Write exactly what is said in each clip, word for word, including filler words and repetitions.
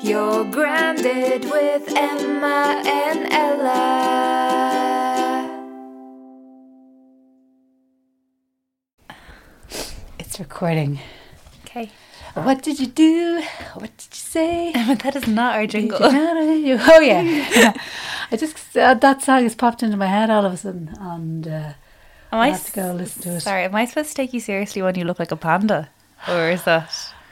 You're grounded with Emma and Ella. It's recording. Okay. What did you do? What did you say? Emma, that is not our jingle. Oh yeah. I just uh, that song has popped into my head all of a sudden, and uh, Am I I have to go listen to it. Sorry, am I supposed to take you seriously when you look like a panda? Or is that...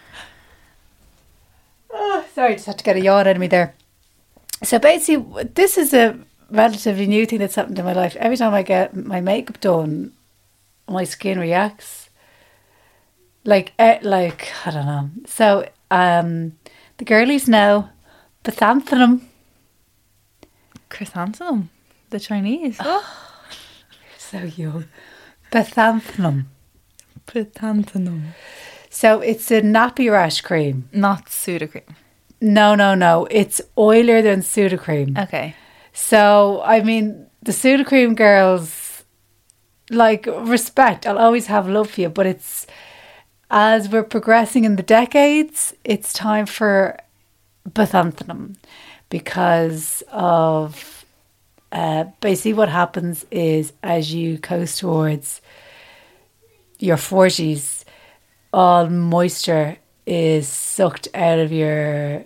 Oh, sorry, just had to get a yawn out of me there. So basically, this is a relatively new thing that's happened in my life. Every time I get my makeup done, my skin reacts. Like, eh, like I don't know. So um, the girlies know Chrysanthemum. Chrysanthemum? The Chinese? Oh, you're so young. Chrysanthemum. Chrysanthemum. So it's a nappy rash cream. Not Sudocreme. No, no, no. It's oilier than Sudocreme. Okay. So, I mean, the Sudocreme girls, like, respect. I'll always have love for you. But it's, as we're progressing in the decades, it's time for Chrysanthemum. Because of, uh, basically what happens is as you coast towards your forties, all moisture is sucked out of your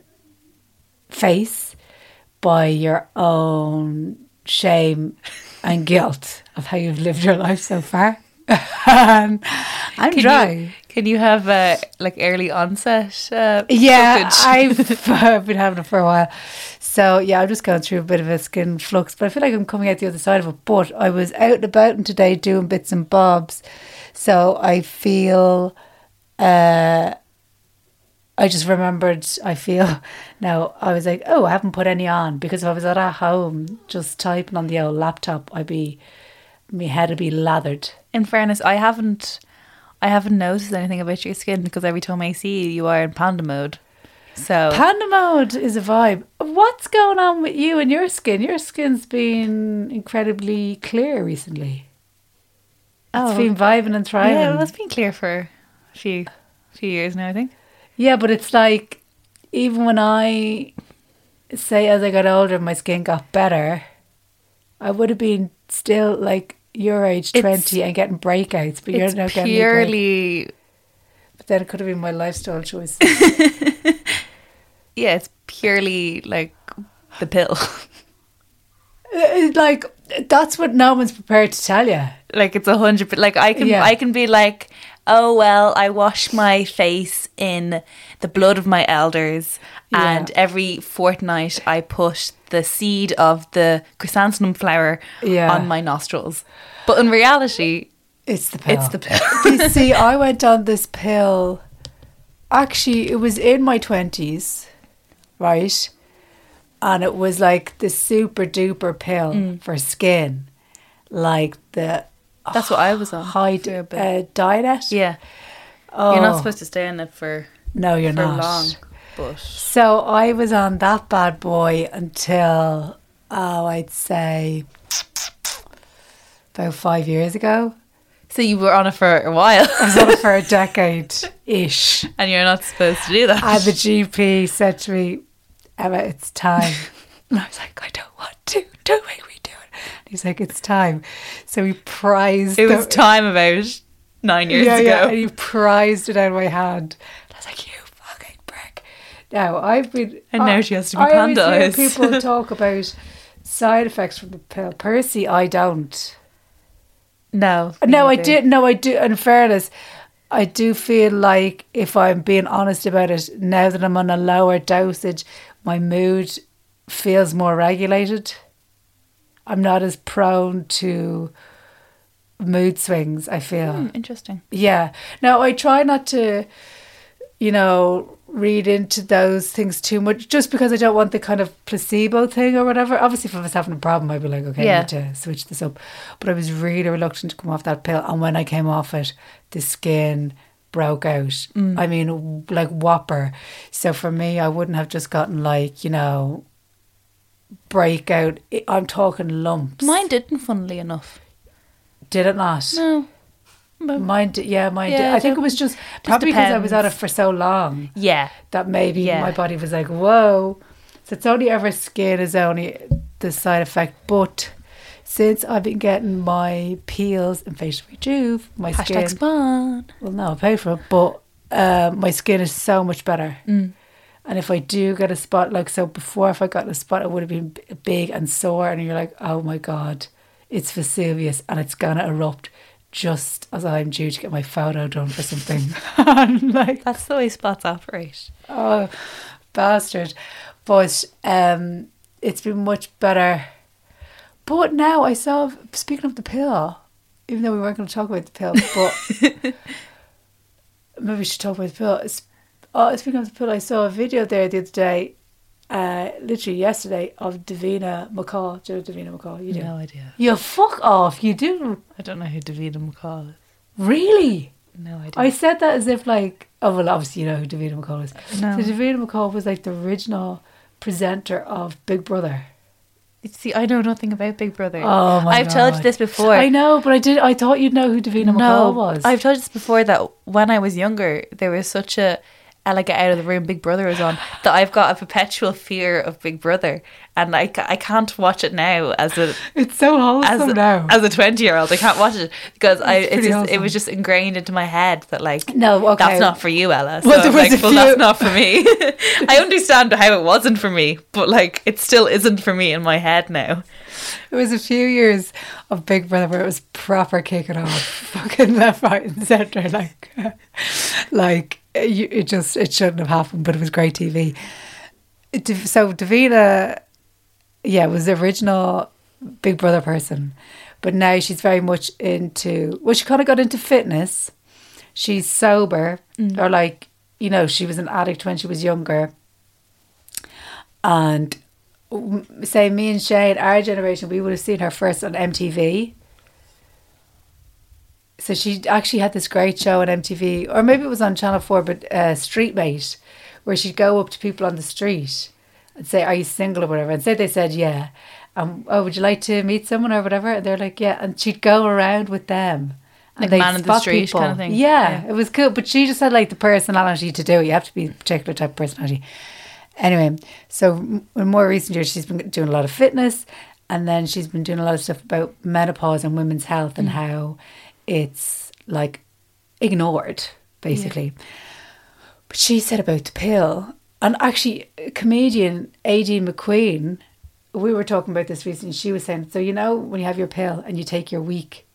face by your own shame and guilt of how you've lived your life so far. um, I'm can dry. You, can you have uh, like early onset? Uh, yeah, I've uh, been having it for a while. So yeah, I'm just going through a bit of a skin flux, but I feel like I'm coming out the other side of it. But I was out and about and today doing bits and bobs. So I feel... Uh, I just remembered, I feel now, I was like, oh, I haven't put any on, because if I was at home just typing on the old laptop, I'd be, my head would be lathered. In fairness, I haven't, I haven't noticed anything about your skin because every time I see you, you are in panda mode. So Panda mode is a vibe. What's going on with you and your skin? Your skin's been incredibly clear recently. It's Oh. been vibing and thriving. Yeah, well, it's been clear for a few, few years now, I think. Yeah, but it's like, even when I say as I got older, my skin got better, I would have been still like your age, It's- twenty, and getting breakouts. But you're It's now getting me break- purely, But then it could have been my lifestyle choice. yeah, it's purely like the pill. It's like, that's what no one's prepared to tell you. Like it's a hundred, but like I can, Yeah. I can be like, oh well, I wash my face in the blood of my elders, Yeah. and every fortnight I put the seed of the chrysanthemum flower Yeah. on my nostrils. But in reality, It's the pill. it's the pill. You see, I went on this pill. Actually, it was in my twenties, right? And it was like the super duper pill Mm. for skin, like the That's what I was on. high for a bit. uh, diet. Yeah, Oh, you're not supposed to stay on it for no, you're for not. long, but So I was on that bad boy until, oh, I'd say about five years ago. so you were on it for a while, I was on it for a decade-ish. and you're not supposed to do that. And the G P said to me, Emma, it's time. And I was like, I don't want to. Don't make me do it. And he's like, it's time. So he prized It was the- time about nine years yeah, ago. yeah, and he prized it out of my hand. And I was like, you fucking prick. Now, I've been... And now I- she has to be I always panda hear eyes. people talk about side effects from the pill. Percy, I don't. No, No, I neither. did. No, I do. In fairness, I do feel like, if I'm being honest about it, now that I'm on a lower dosage, my mood feels more regulated. I'm not as prone to mood swings, I feel. Hmm, interesting. Yeah. Now, I try not to, you know, read into those things too much, just because I don't want the kind of placebo thing or whatever. Obviously, if I was having a problem, I'd be like, okay, Yeah. I need to switch this up. But I was really reluctant to come off that pill. And when I came off it, the skin broke out. Mm. I mean, like whopper. So for me, I wouldn't have just gotten like, you know, breakout. I'm talking lumps. Mine didn't, funnily enough. Did it not? No. but Mine, did, yeah, mine. Yeah, did. I think don't- it was just probably because I was on it depends. for so long yeah, that maybe Yeah. my body was like, whoa. So it's only ever skin is only the side effect. But since I've been getting my peels and facial rejuve, my hashtag skin. spawn. Well, no, I pay for it, but um, my skin is so much better. Mm. And if I do get a spot, like so before, if I got a spot, it would have been b- big and sore, and you're like, oh my god, it's Vesuvius, and it's gonna erupt just as I'm due to get my photo done for something. And like, That's the way spots operate. oh, bastard. But um, it's been much better. But now I saw, speaking of the pill, even though we weren't going to talk about the pill, but maybe we should talk about the pill. It's- Oh, speaking of the pill, I saw a video there the other day, uh, literally yesterday, of Davina McCall. Do you know Davina McCall? You do? No idea. You fuck off, you do. I don't know who Davina McCall is. Really? No idea. I said that as if like, oh well, obviously you know who Davina McCall is. No. So Davina McCall was like the original presenter of Big Brother. See, I know nothing about Big Brother. Oh my I've told you God. this before. I know, but I did. I thought you'd know who Davina McCall No, was. I've told you this before that when I was younger, there was such a I like get out of the room Big Brother was on that I've got a perpetual fear of Big Brother, and I, ca- I can't watch it now as a It's so as wholesome a, now. as a twenty year old. I can't watch it because I It's it's pretty just, it wholesome. was just ingrained into my head that like No, okay. that's not for you, Ella. So Well, there I'm was like, a well, few- that's not for me. I understand how it wasn't for me, but like it still isn't for me in my head now. It was a few years of Big Brother where it was proper kicking off, fucking left, right, and centre. Like, like you, it just it shouldn't have happened, but it was great T V. It, so Davina, yeah, was the original Big Brother person, but now she's very much into. Well, she kind of got into fitness. She's sober, or like you know, she was an addict when she was younger, and. Say me and Shane, our generation, we would have seen her first on M T V. So she actually had this great show on M T V, or maybe it was on Channel four, but uh, Street Mate, where she'd go up to people on the street and say, are you single or whatever? And say they said, yeah. Um, oh, would you like to meet someone or whatever? And they're like, yeah. And she'd go around with them. And Like they'd man in the spot street people. kind of thing. Yeah, Yeah. it was cool. But she just had like the personality to do it. You have to be a particular type of personality. Anyway, so m- in more recent years, she's been doing a lot of fitness, and then she's been doing a lot of stuff about menopause and women's health and how it's like ignored, basically. But she said about the pill, and actually, comedian Aideen McQueen, we were talking about this recently. She was saying, so you know, when you have your pill and you take your week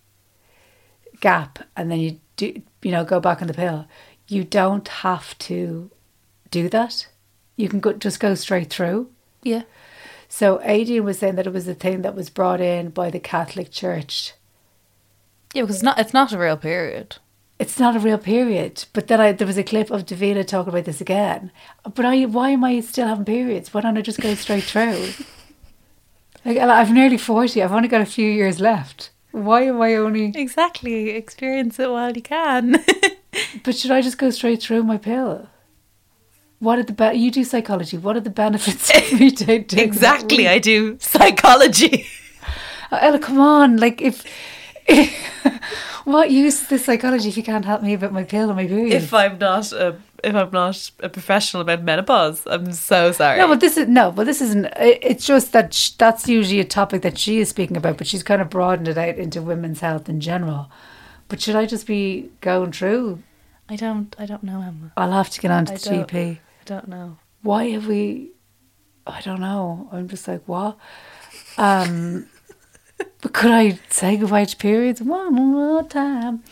gap, and then you do, you know, go back on the pill, you don't have to do that. You can go, just go straight through. Yeah. So Adrian was saying that it was a thing that was brought in by the Catholic Church. Yeah, because it's not it's not a real period. It's not a real period. But then I, there was a clip of Davina talking about this again. But I, why am I still having periods? Why don't I just go straight through? Like, I'm nearly forty. I've only got a few years left. Why am I only... Exactly. Experience it while you can. But should I just go straight through my pill? What are the be- you do psychology? What are the benefits of me taking Exactly. I do psychology. Oh, Ella, come on! Like if, if what use is this psychology if you can't help me about my pill and my period? If I'm not a if I'm not a professional about menopause, I'm so sorry. no, but this is no, but this isn't. it- It's just that sh- that's usually a topic that she is speaking about, but she's kind of broadened it out into women's health in general. But should I just be going through? I don't. I don't know, Emma. I'll have to get on to I the G don't- P. I don't know. Why have we? I don't know. I'm just like what. Um, but could I say goodbye to periods one more time?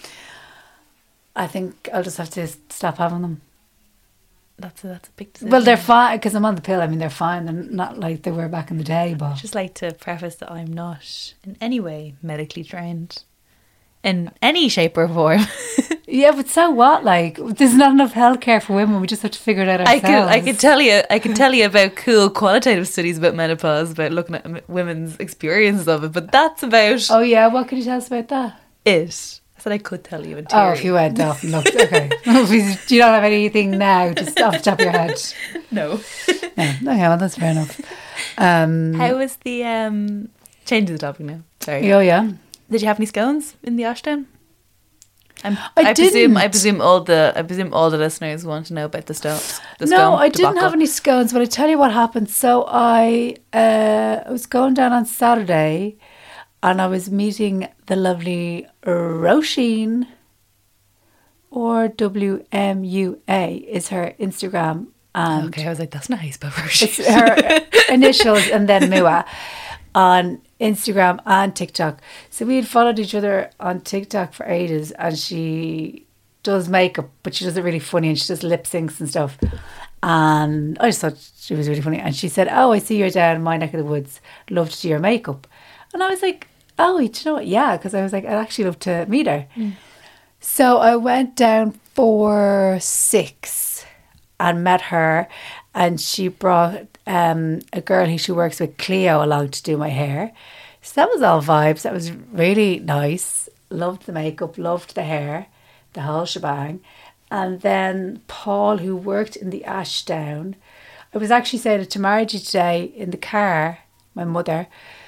I think I'll just have to stop having them. That's a, that's a big decision. Well, they're fine because I'm on the pill. I mean, they're fine. They're not like they were back in the day, but I'd just like to preface that I'm not in any way medically trained in any shape or form. yeah. But so what? Like, there's not enough healthcare for women. We just have to figure it out I ourselves. could I could tell you I could tell you about cool qualitative studies about menopause, about looking at m- women's experiences of it, but that's about Oh yeah, what could you tell us about that? it. I said I could tell you in Oh, theory. if you went off and looked, okay. If you don't have anything now, just off the top of your head. No. Yeah, okay, well, that's fair enough. Um, How was the um changing the topic now? Sorry. oh yeah. Did you have any scones in the Ashdown? I'm, I I, presume. I didn't. presume all the. I presume all the listeners want to know about the stones. The No, scone I didn't debacle. have any scones, but I tell you what happened. So I, uh, I was going down on Saturday, and I was meeting the lovely Roisin, or W M U A is her Instagram, and Okay, I was like, that's not how you spell it's Roisin. her initials and then Mua on Instagram and TikTok. So we had followed each other on TikTok for ages, and she does makeup, but she does it really funny, and she does lip syncs and stuff. And I just thought she was really funny. And she said, "Oh, I see you're down in my neck of the woods. Love to do your makeup." And I was like, "Oh, do you know what? Yeah," because I was like, I'd actually love to meet her. Mm. So I went down for six and met her, and she brought um, a girl who she works with, Cleo, along to do my hair. So that was all vibes. That was really nice. Loved the makeup, loved the hair, the whole shebang. And then Paul, who worked in the Ashdown, I was actually saying it to Margie today in the car, my mother,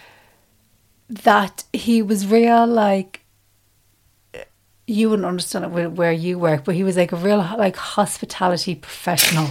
that he was real, like, you wouldn't understand it where you work, but he was like a real, like, hospitality professional.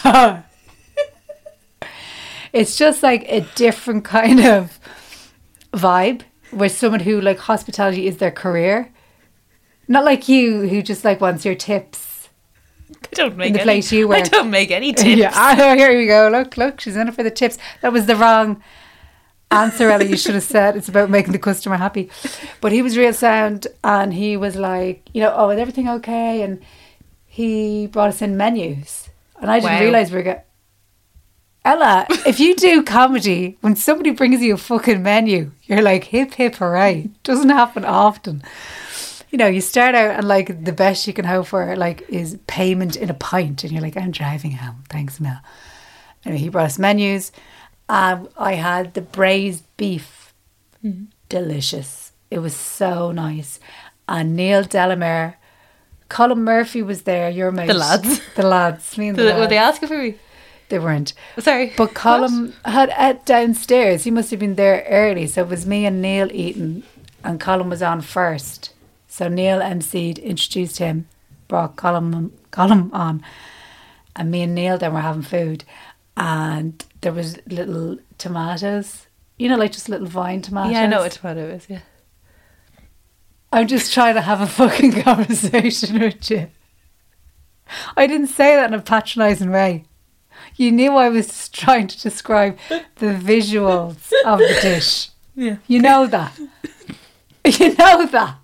It's just like a different kind of vibe, where someone who, like, hospitality is their career. Not like you, who just, like, wants your tips. I don't make in the any, place you work. I don't make any tips. Yeah, oh, here we go. Look, look, she's in it for the tips. That was the wrong answer, Ellie. You should have said it's about making the customer happy. But he was real sound, and he was like, you know, oh, is everything okay? And he brought us in menus, and I didn't Wow. realise we were getting. Ella, if you do comedy, when somebody brings you a fucking menu, you're like, hip hip hooray. Doesn't happen often. You know, you start out and, like, the best you can hope for, like, is payment in a pint, and you're like, I'm driving home, thanks Mel. Anyway, he brought us menus. Um, I had the braised beef, mm. delicious. It was so nice. And Neil Delamere, Colin Murphy was there. Your mate, the lads, the lads. Me and the Did, lads. Were they asking for me? They weren't. Sorry, but Colin what? had ate downstairs. He must have been there early, so it was me and Neil eating, and Colin was on first. So Neil emceed, introduced him, brought Colin, Colin on, and me and Neil then were having food, and there was little tomatoes, you know, like just little vine tomatoes. Yeah, I know what tomato is, yeah. I'm just trying to have a fucking conversation with you. I didn't say that in a patronising way. You knew I was trying to describe the visuals of the dish. Yeah. You know that. You know that.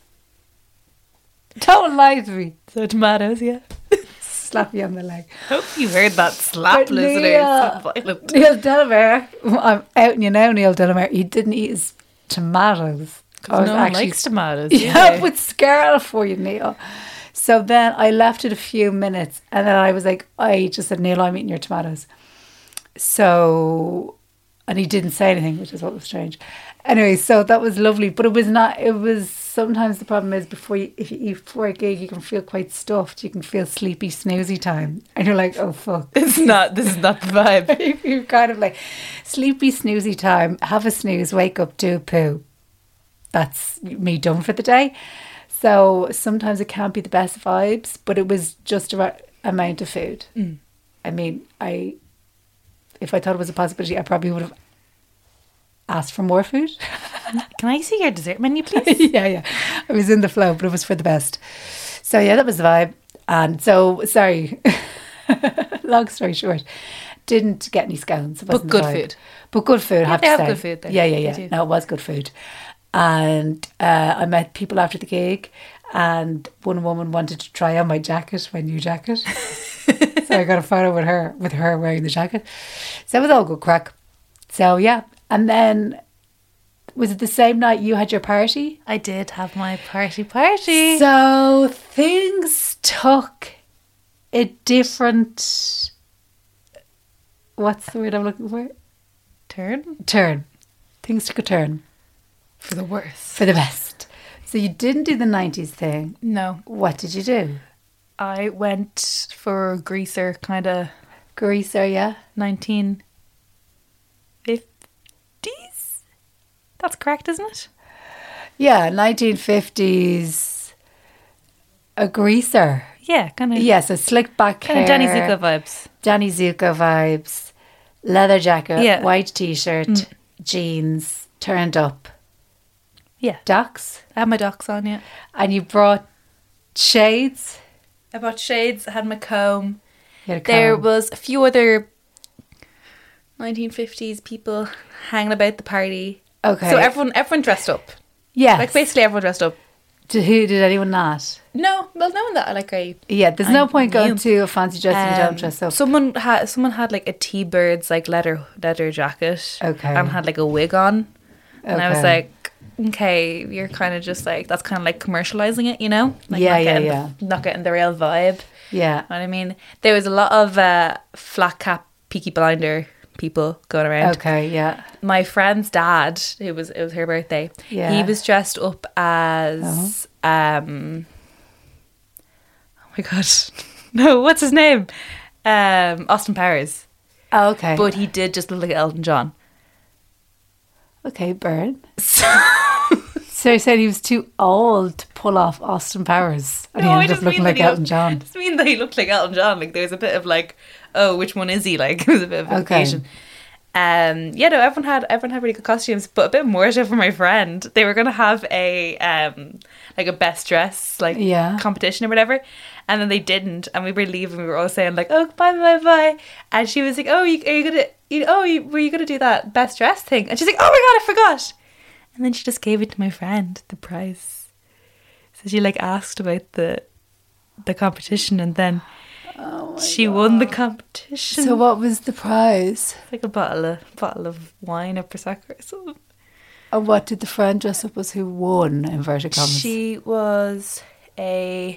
Don't lie to me. So tomatoes, yeah. Slap you on the leg. Hope you heard that slap, But listeners. Neil, So violent. Neil Delamere, I'm out and you know Neil Delamere, he didn't eat his tomatoes. I was no one likes tomatoes. Yeah, but scarlet for you, Neil. So then I left it a few minutes, and then I was like, I just said, Neil, I'm eating your tomatoes. So, and he didn't say anything, which is what was strange. Anyway, so that was lovely, but it was not, it was, sometimes the problem is before you, if you eat before a gig, you can feel quite stuffed. You can feel sleepy, snoozy time. And you're like, oh, fuck. It's not, this is not the vibe. You're kind of like, sleepy, snoozy time, have a snooze, wake up, do a poo. That's me done for the day. So sometimes it can't be the best vibes, but it was just a right amount of food. Mm. I mean, I, if I thought it was a possibility, I probably would have asked for more food. Can I see your dessert menu, please? yeah, yeah. I was in the flow, but it was for the best. So yeah, that was the vibe. And so, sorry, long story short, didn't get any scones. It but good food. But good food, I yeah, have they to have say. good food there. Yeah, yeah, yeah. No, it was good food. And uh, I met people after the gig, and one woman wanted to try on my jacket, my new jacket. So I got a photo with her, with her wearing the jacket. So it was all good crack. So yeah, and then was it the same night you had your party? I did have my party party. So things took a different. What's the word I'm looking for? Turn. Turn. Things took a turn. For the worst. For the best. So you didn't do the nineties thing. No. What did you do? I went for greaser, kind of. Greaser, yeah. nineteen fifties? That's correct, isn't it? Yeah, nineteen fifties. A greaser. Yeah, kind of. Yeah, so slick back Kind hair. of Danny Zuko vibes. Danny Zuko vibes. Leather jacket, Yeah. white t-shirt, Mm. jeans, turned up. Yeah. Docs. I had my docs on, yeah. And you brought shades. I bought shades, I had my comb. You had a There comb. was a few other nineteen fifties people hanging about the party. Okay. So everyone everyone dressed up. Yes. Like basically everyone dressed up. Did, who, did anyone not? No, well no one that I like I Yeah, there's I no point going knew. to a fancy dress if you Um, don't dress up. Someone had someone had like a T-Birds like leather leather jacket. Okay. And had like a wig on. And I was Okay. like, okay, you're kind of just like that's kind of like commercializing it, you know? Like Yeah, not yeah, getting yeah. The, not getting the real vibe. Yeah. You know what I mean? There was a lot of uh, flat cap Peaky Blinder people going around. Okay, yeah. My friend's dad, who was it was her birthday. Yeah. He was dressed up as um oh my god, no, what's his name? Um, Austin Powers. Oh, okay. But he did just look like Elton John. Okay, Burn. So, So he said he was too old to pull off Austin Powers. And No, he I ended up just looking mean like that he Elton looked- John. I just mean that he looked like Elton John. Like there was a bit of like, oh, which one is he? Like it was a bit of a Okay. confusion. Um, yeah, no, everyone had everyone had really good costumes, but a bit more so for my friend. They were gonna have a um like a best dress like Yeah. competition or whatever, and then they didn't, and we were leaving. We were all saying like, oh, bye, bye, bye, and she was like, oh, you, are you gonna, you, oh, you, were you gonna do that best dress thing? And she's like, oh my god, I forgot. And then she just gave it to my friend, the prize. So she like asked about the the competition, and then she won the competition. So what was the prize? Like a bottle of bottle of wine or prosecco or something. And what did the friend dress up as who won, inverted commas? She was a,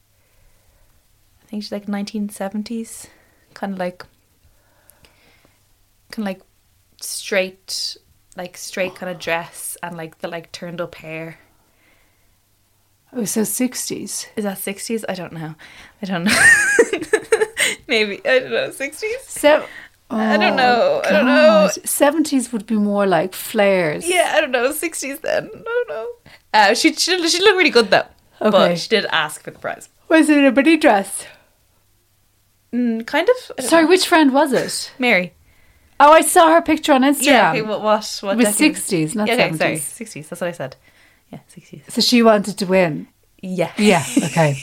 I think she's like nineteen seventies, kind of like, kind of like straight, like straight kind of dress and like the like turned up hair. Oh, so sixties. Is that sixties? I don't know. I don't know. Maybe I don't know. Sixties. So, I don't know. I don't know. seventies would be more like flares. Yeah, I don't know. Sixties then. I don't know. Uh, she she she looked really good though. Okay. But she did ask for the prize. Was it a mini dress? Mm, kind of. I don't Sorry, know. which friend was it? Mary. Oh, I saw her picture on Instagram. Yeah. Okay. What? What? What? It was decade? sixties, not Yeah, okay, sorry, seventies. sixties. That's what I said. Yeah, sixties. So she wanted to win. Yeah. Yeah, okay.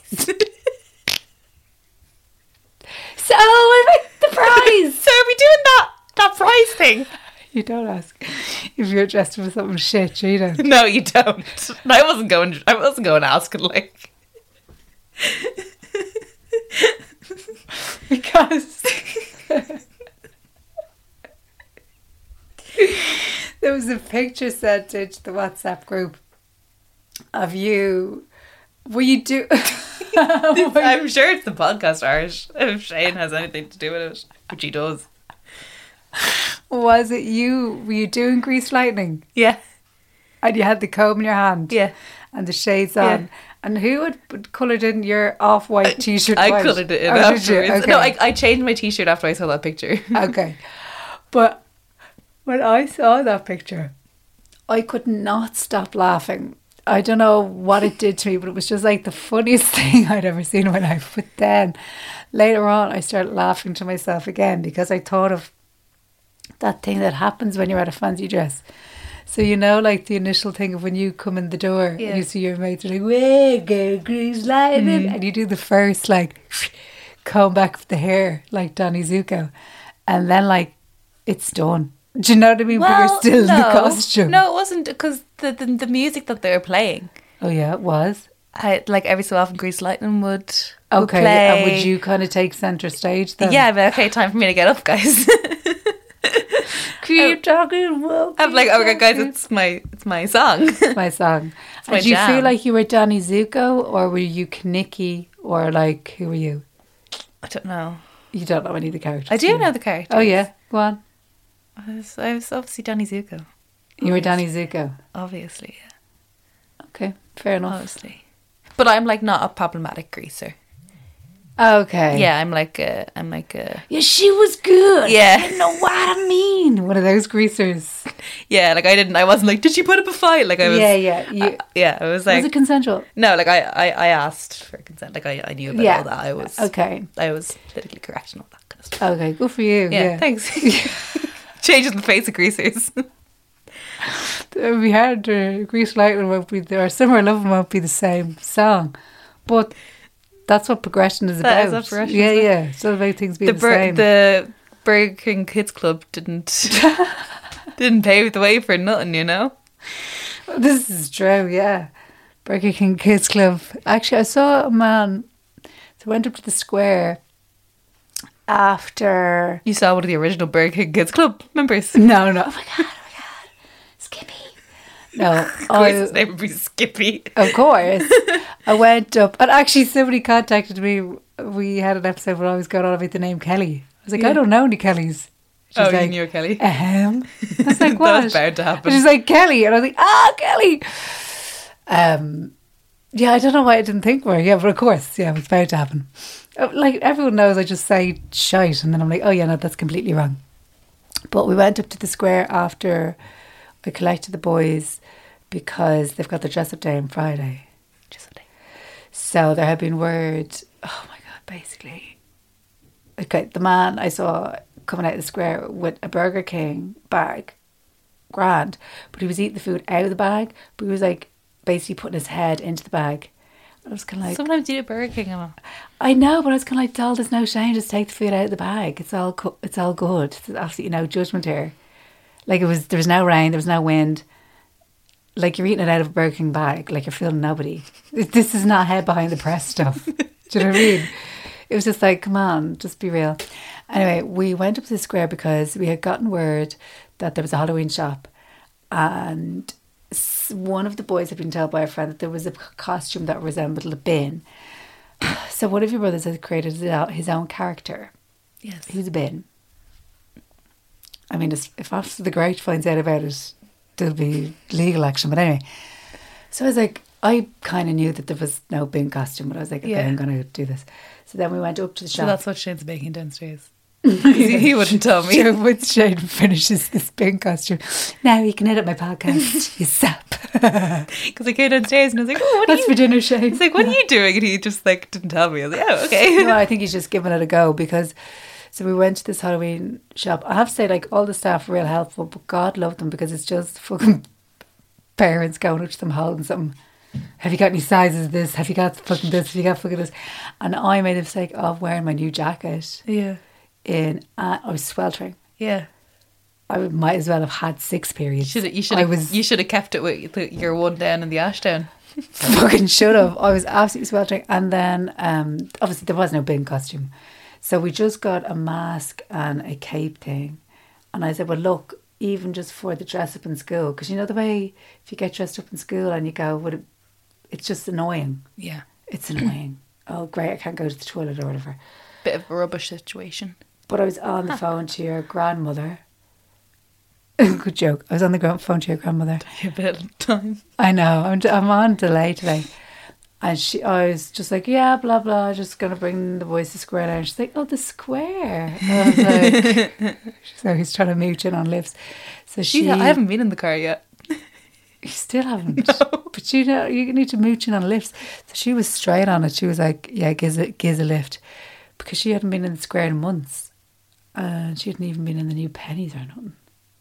So, what about the prize? So are we doing that that prize thing? You don't ask if you're dressed with something shit, you don't. No, you don't. I wasn't going. I wasn't going asking like. Because there was a picture sent into the WhatsApp group of you. Were you do? I'm sure it's the podcast art. If Shane has anything to do with it, which he does. Was it you? Were you doing grease lightning? Yeah. And you had the comb in your hand. Yeah. And the shades on. Yeah. And who had coloured in your off-white t-shirt? I white? coloured it in Oh, did you? afterwards. Okay. No, I, I changed my t-shirt after I saw that picture. Okay. But when I saw that picture, I could not stop laughing. I don't know what it did to me, but it was just like the funniest thing I'd ever seen in my life. But then later on, I started laughing to myself again because I thought of that thing that happens when you're at a fancy dress. So, you know, like the initial thing of when you come in the door Yeah. and you see your mates are like, way go grease lightning. Mm. And you do the first, like, comb back of the hair, like Danny Zuko. And then, like, it's done. Do you know what I mean? but you're still in the costume. No, it wasn't because the, the the music that they were playing. Oh, yeah, it was. I like every so often Grease Lightning would, would Okay. play. And would you kind of take centre stage then? Yeah, but okay, time for me to get up, guys. Keep talking. Well, I'm like, okay, guys, it's my it's my song. my song. my Did you feel jam. like you were Danny Zuko or were you Kaniki or like, who were you? I don't know. You don't know any of the characters. I do you? know the character. Oh, yeah. Go on. I was, I was obviously Danny Zuko. You were Danny Zuko. Obviously, yeah. Okay, fair enough. Obviously. But I'm like not a problematic greaser. Okay. Yeah, I'm like a, I'm like a, Yeah, she was good. Yeah. You know what I mean? One of those greasers. yeah, like I didn't, I wasn't like, did she put up a fight? Like I was, Yeah, yeah. You, uh, yeah, I was like, was it consensual? no, like I, I, I asked for consent. Like I, I knew about Yeah. all that. I was, Okay. I was politically correct and all that kind of stuff. Okay, good for you. Yeah, Yeah. thanks. Changes the face of greasers. It would be hard to Grease Lightning won't be there. Summer Lovin' won't be the same song. But that's what progression is That about. is what progression yeah, is about. yeah. It's all about things being the the, Bur- same. the Burger King Kids Club didn't didn't pave the way for nothing, you know. This is true, yeah. Burger King Kids Club. Actually, I saw a man. So I went up to the square after. You saw one of the original Burger King Kids Club members. No, no. Oh my god! Oh my god! Skippy. No, Of course, his I, name would be Skippy. of course. I went up, and actually, somebody contacted me. We had an episode where I was going on about the name Kelly. I was like, Yeah. I don't know any Kellys. She's Oh, like, you knew Kelly. Ahem. I was like, That what? was bound to happen. And she's like, Kelly. And I was like, ah, Kelly. Um, yeah, I don't know why I didn't think of her. Yeah, but of course, yeah, it was bound to happen. Uh, Like, everyone knows I just say shite. And then I'm like, oh, yeah, no, that's completely wrong. But we went up to the square after I collected the boys because they've got their dress-up day on Friday. Just a day. So there had been word, oh my God, basically. Okay, the man I saw coming out of the square with a Burger King bag, grand, but he was eating the food out of the bag, but he was like basically putting his head into the bag. I was kind of like, Sometimes you do Burger King, Emma. I know, but I was kind of like, doll, there's no shame, just take the food out of the bag. It's all, co- it's all good. There's absolutely no judgment here. Like it was, there was no rain, there was no wind. Like you're eating it out of a Burger King bag, like you're feeling nobody. This is not head behind the press stuff. Do you know what I mean? It was just like, come on, just be real. Anyway, we went up to the square because we had gotten word that there was a Halloween shop, and s- one of the boys had been told by a friend that there was a c- costume that resembled a bin. So one of your brothers had created his o- his own character. Yes. He was a bin. I mean, if if Officer the Great finds out about it, there'll be legal action. But anyway, so I was like, I kind of knew that there was no bin costume, but I was like, okay, Yeah. I'm going to do this. So then we went up to the So shop. that's what Shane's making downstairs. he, he wouldn't tell me. So once Shane finishes this bin costume, now you can edit my podcast, you sap. Because I came downstairs and I was like, oh, what are That's you for dinner, Shane. He's like, what are you doing? And he just like didn't tell me. I was like, oh, okay. No, I think he's just giving it a go because. So we went to this Halloween shop. I have to say, like, all the staff were real helpful, but God love them because it's just fucking parents going up to them holding something. Have you got any sizes of this? Have you got fucking this? Have you got fucking this? And I made the mistake of wearing my new jacket Yeah. in, uh, I was sweltering. Yeah. I would- might as well have had six periods. Should you should I have was you should have kept it with the, your one down and the ash down. fucking should have. I was absolutely sweltering. And then, um, obviously, there was no bin costume. So we just got a mask and a cape thing. And I said, well, look, even just for the dress up in school, because you know the way if you get dressed up in school and you go, would it, it's just annoying. Yeah. It's annoying. Oh, great, I can't go to the toilet or whatever. Bit of a rubbish situation. But I was on the phone to your grandmother. Good joke. I was on the gra- phone to your grandmother. A bit of time. I know. I'm, I'm on delay today. And she, I was just like, yeah, blah, blah, just going to bring the boys to square now. And she's like, oh, the square. And I was like, so he's trying to mooch in on lifts. So she, She, I haven't been in the car yet. you still haven't. But you know, you need to mooch in on lifts. So she was straight on it. She was like, yeah, gives a, gives a lift. Because she hadn't been in the square in months. And she hadn't even been in the new pennies or nothing.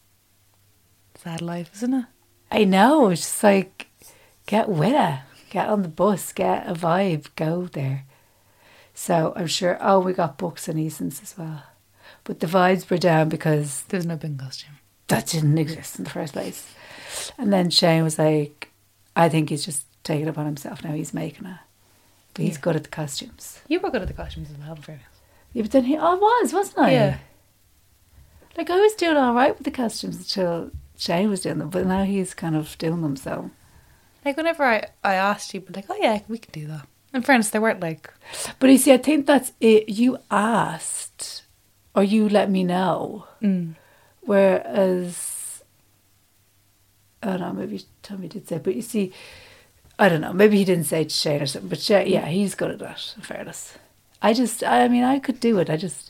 Sad life, isn't it? I know. It's just like, get with it. Get on the bus. Get a vibe. Go there. So I'm sure, oh, we got books and Eason's as well. But the vibes were down because There's no bin costume. that didn't exist in the first place. And then Shane was like, I think he's just taking it upon himself now. He's making it. But he's Yeah. good at the costumes. You were good at the costumes as well, in fairness. Yeah, but then he, oh, I was, wasn't I? Yeah. Like, I was doing all right with the costumes until Shane was doing them. But now he's kind of doing them, so. Like whenever I, I asked you, but like, oh yeah, we can do that. In fairness, they weren't like, But you see, I think that's it. You asked, or you let me know. mm, Whereas, I don't know, maybe Tommy did say, but you see, I don't know, maybe he didn't say to Shane or something, but Shane, yeah, he's good at that, in fairness. I just, I mean, I could do it. I just,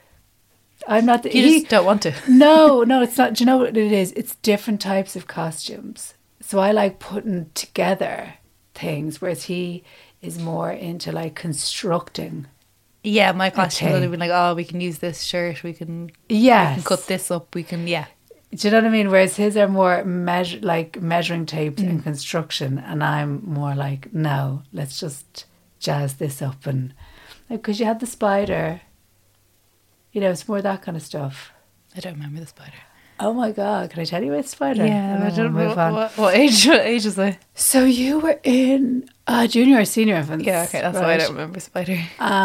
I'm not. The, You he, just don't want to. no, no, it's not. Do you know what it is? It's different types of costumes. So I like putting together things, whereas he is more into like constructing. Yeah, my costume Okay. would have been like, oh, we can use this shirt, we can, Yes. we can cut this up, we can, yeah. Do you know what I mean? Whereas his are more measure, like measuring tape Mm. and construction, and I'm more like, no, let's just jazz this up and because you had the spider. You know, it's more that kind of stuff. I don't remember the spider. Oh my god! Can I tell you about the spider? Yeah, And I then don't we'll know move what, on. what, what age, what age is I? So you were in uh, junior or senior infants. Yeah, okay, that's why I right? don't remember spider.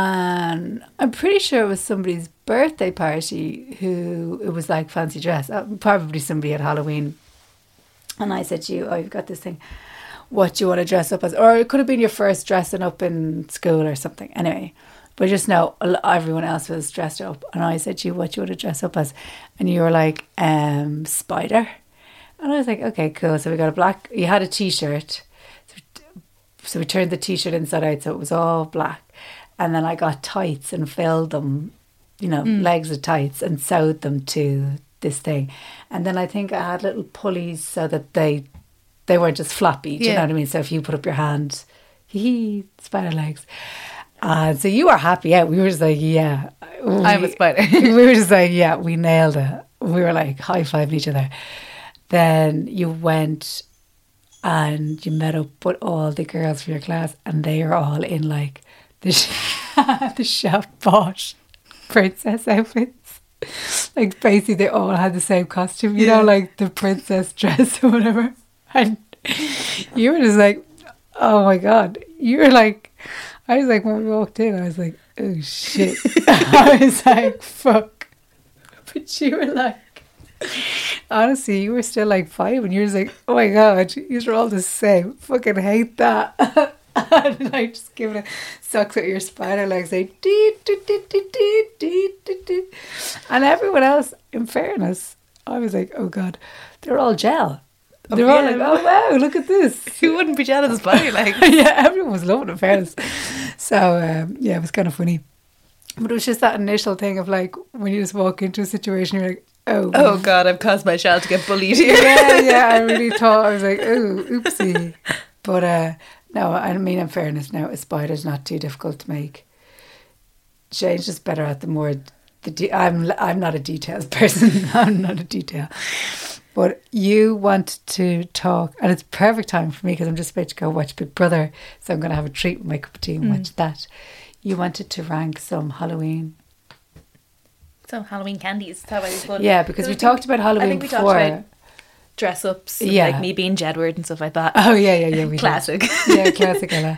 And I'm pretty sure it was somebody's birthday party who it was like fancy dress. Uh, probably somebody at Halloween. And I said to you, oh, you've got this thing. What do you want to dress up as? Or it could have been your first dressing up in school or something. Anyway, but just know a lo- everyone else was dressed up. And I said to you, what do you want to dress up as? And you were like, um, spider. And I was like, okay, cool. So we got a black, you had a t-shirt. So, so we turned the t-shirt inside out so it was all black. And then I got tights and filled them, you know, legs of tights and sewed them to this thing. And then I think I had little pulleys so that they they weren't just floppy. Do you Yeah. know what I mean? So if you put up your hand, hee, spider legs. And so you were happy out. We were just like, yeah. I'm we- a spider. we were just like, yeah, we nailed it. We were like high-fiving each other. Then you went and you met up with all the girls from your class and they are all in like the, sh- the shop bought princess outfits. Like basically they all had the same costume, you know, like the princess dress or whatever. And you were just like, oh my God. You were like, I was like, when we walked in, I was like, oh shit. I was like, fuck. But you were like, honestly, you were still like five and you were just like, oh my God, these are all the same. Fucking hate that. And like just giving it sucks at your spider legs like dee, dee, dee, dee, dee, dee, dee, dee. And everyone else, in fairness, I was like, oh God, they're all gel. They're all yeah. like, oh wow, look at this. Who wouldn't be jealous of spider legs? Yeah, everyone was loving it, in fairness. So um, yeah, it was kind of funny. But it was just that initial thing of like when you just walk into a situation, you're like, oh, Oh God, I've caused my child to get bullied here. yeah, yeah. I really thought I was like, oh, oopsie. But uh, no, I mean, in fairness, now a spider's not too difficult to make. Shane's just better at the more. The de- I'm I'm not a details person. I'm not a detail. But you want to talk, and it's perfect time for me because I'm just about to go watch Big Brother, so I'm going to have a treat with my cup of tea and watch that. You wanted to rank some Halloween. Some Halloween candies. That might be fun. Yeah, because we I think- talked about Halloween I think we before. talked about dress ups, Yeah. like me being Jedward and stuff like that. Oh yeah, yeah, yeah. We did. Classic. Yeah, classic. Ella.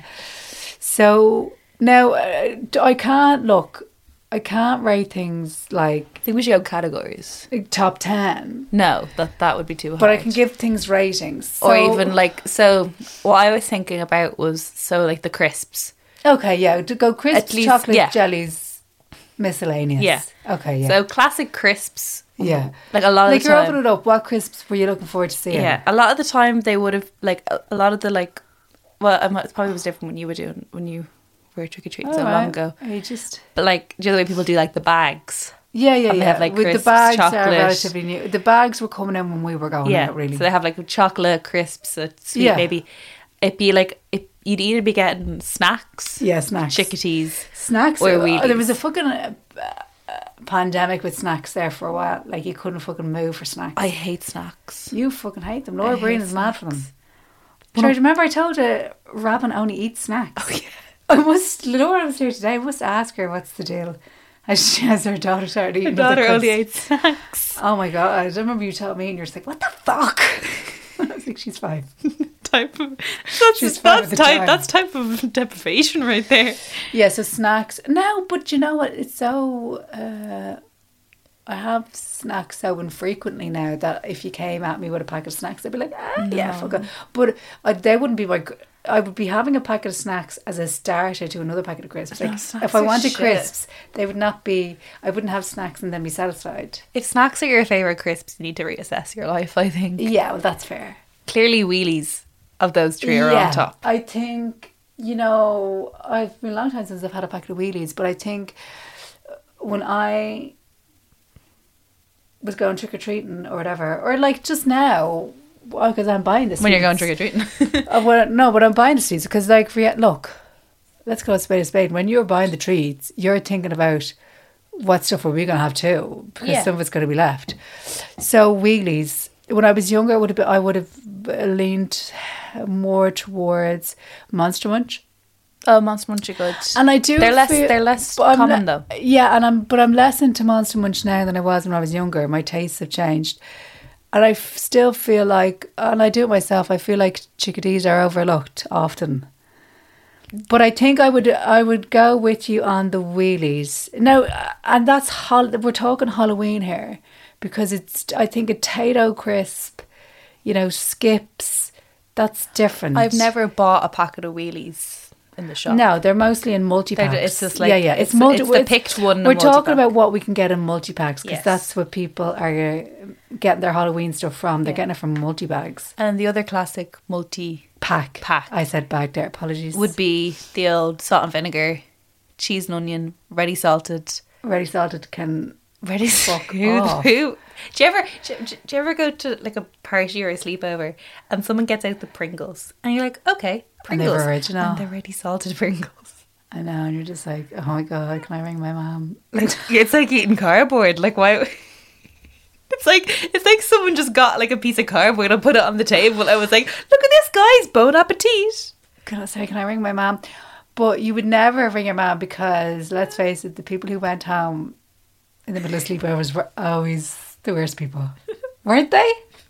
So now uh, I can't look. I can't rate things like, I think we should go categories. like top ten, No, that that would be too hard. but I can give things ratings. or So- even like so. What I was thinking about was so like the crisps. okay, yeah, to go crisps, At least- chocolate yeah. jellies, miscellaneous. Yeah. Okay. Yeah. So classic crisps. yeah. Like a lot Like of the you're time. opening it up. What crisps were you looking forward to seeing? Yeah, a lot of the time they would have like a, a lot of the like. Well, um, it probably was different when you were doing when you were trick or treating so All long right. ago. I just. But like, do you know the way people do like the bags? Yeah, yeah, And they yeah. have, like, With the crisps, bags are chocolate. relatively new. The bags were coming in when we were going yeah, out, really. So they have like chocolate crisps, a sweet Yeah. maybe. It'd be like it, you'd either be getting snacks, yeah, snacks. chickadees. Snacks. Or uh, wheelies. there was a fucking uh, uh, pandemic with snacks there for a while. Like you couldn't fucking move for snacks. I hate snacks. you fucking hate them. Laura I Breen hate is mad for them. snacks. Sure, do you remember I told her Robin only eats snacks? Oh yeah. I must. Laura was here today. I must ask her what's the deal. As she has her daughter started My eating. other daughter only crisps. ate snacks. Oh my god! I remember you told me, and you're just like, "What the fuck?" I was like, "She's fine." type of that's She's fine that's with the type time. that's type of deprivation right there. Yeah, so snacks. No, but you know what? It's so. Uh, I have snacks so infrequently now that if you came at me with a packet of snacks, I'd be like, ah, yeah, No. fuck it. But uh, they wouldn't be my. I would be having a packet of snacks as a starter to another packet of crisps. No, Like snacks if I are wanted shit. crisps, they would not be. I wouldn't have snacks and then be satisfied. If snacks are your favorite crisps, you need to reassess your life. I think Yeah, well, that's fair. clearly wheelies of those three are yeah, on top. I think you know, I've been a long time since I've had a packet of wheelies, but I think when I was going trick or treating or whatever, or like just now, because I'm buying this. When you're going trick or treating. uh, well, no, but I'm buying the treats because, like, for, look, let's go spade a spade. When you're buying the treats, you're thinking about what stuff are we going to have too, because Yeah. some of it's going to be left. So wheelies. When I was younger, I would have been, I would have leaned more towards Monster Munch. Oh, Monster Munch are good. And I do. They're less. feel- They're less but I'm common le- though. Yeah, and I'm but I'm less into Monster Munch now than I was when I was younger. My tastes have changed, and I f- still feel like, and I do it myself. I feel like chickadees are overlooked often. But I think I would I would go with you on the wheelies. No, and that's hol- we're talking Halloween here because it's I think a Tato crisp, you know, Skips. That's different. I've never bought a packet of wheelies in the shop. No, they're mostly in multi-packs. They're- it's just like- yeah, yeah. It's, it's- multi- it's the picked one in a We're talking multi-pack. about what we can get in multi-packs because Yes. that's what people are uh, getting their Halloween stuff from. They're Yeah. getting it from multi-bags. And the other classic multi Pack. Pack. I said bag there. Apologies. would be the old salt and vinegar, cheese and onion, ready salted. Ready salted can Ready Fuck who, off. who? Do you ever do, do you ever go to like a party or a sleepover and someone gets out the Pringles and you're like, okay, And they're Pringles, original. and they're ready salted Pringles. I know, and you're just like, oh my god, can I ring my mom? Like it's like eating cardboard. Like why? It's like it's like someone just got like a piece of cardboard and put it on the table. I was like, look at this, guys, bon appetit. Can I say, can I ring my mom? But you would never ring your mom because, let's face it, the people who went home in the middle of sleepovers were always the worst people, weren't they?